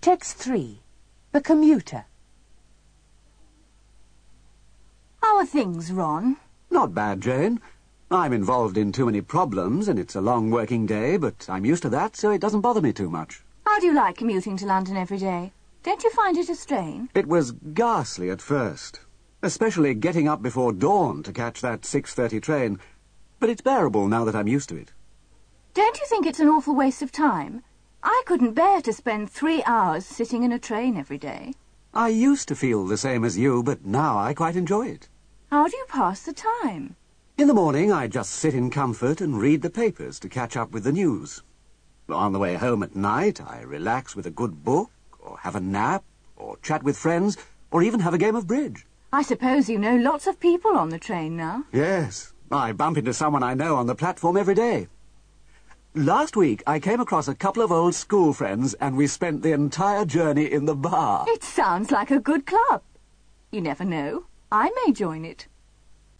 Text 3. The commuter. How are things, Ron? Not bad, Jane. I'm involved in too many problems, and it's a long working day, but I'm used to that, so it doesn't bother me too much. How do you like commuting to London every day? Don't you find it a strain? It was ghastly at first, especially getting up before dawn to catch that 6:30 train, but it's bearable now that I'm used to it. Don't you think it's an awful waste of time? I couldn't bear to spend 3 hours sitting in a train every day. I used to feel the same as you, but now I quite enjoy it. How do you pass the time? In the morning, I just sit in comfort and read the papers to catch up with the news. On the way home at night, I relax with a good book, or have a nap, or chat with friends, or even have a game of bridge. I suppose you know lots of people on the train now. Yes, I bump into someone I know on the platform every day. Last week, I came across a couple of old school friends, and we spent the entire journey in the bar. It sounds like a good club. You never know. I may join it.